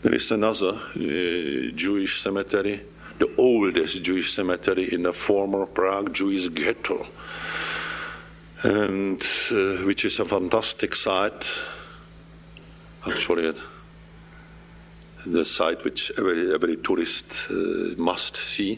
There is another Jewish cemetery, the oldest Jewish cemetery in the former Prague Jewish ghetto, and which is a fantastic site. Actually, the site which every tourist must see.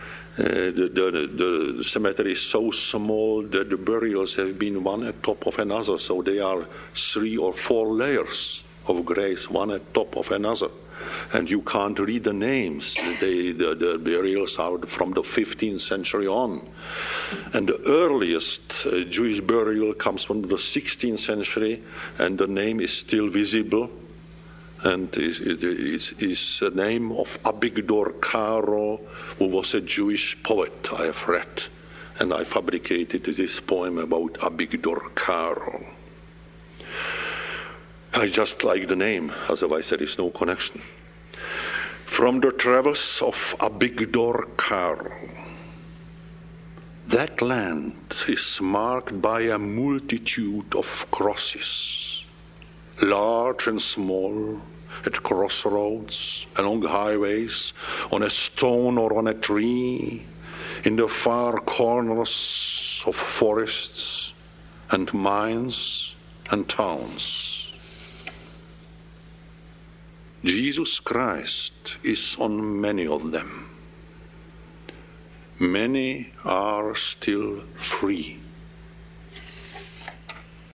The cemetery is so small that the burials have been one at top of another, so they are 3 or 4 layers of graves, one at top of another. And you can't read the names. The burials are from the 15th century on. And the earliest Jewish burial comes from the 16th century, and the name is still visible. And it is the name of Abigdor Karo, who was a Jewish poet I have read. And I fabricated this poem about Abigdor Karo. I just like the name, otherwise there is no connection. From the travels of Abigdor Karo. That land is marked by a multitude of crosses, large and small, at crossroads, along highways, on a stone or on a tree, in the far corners of forests and mines and towns. Jesus Christ is on many of them. Many are still free.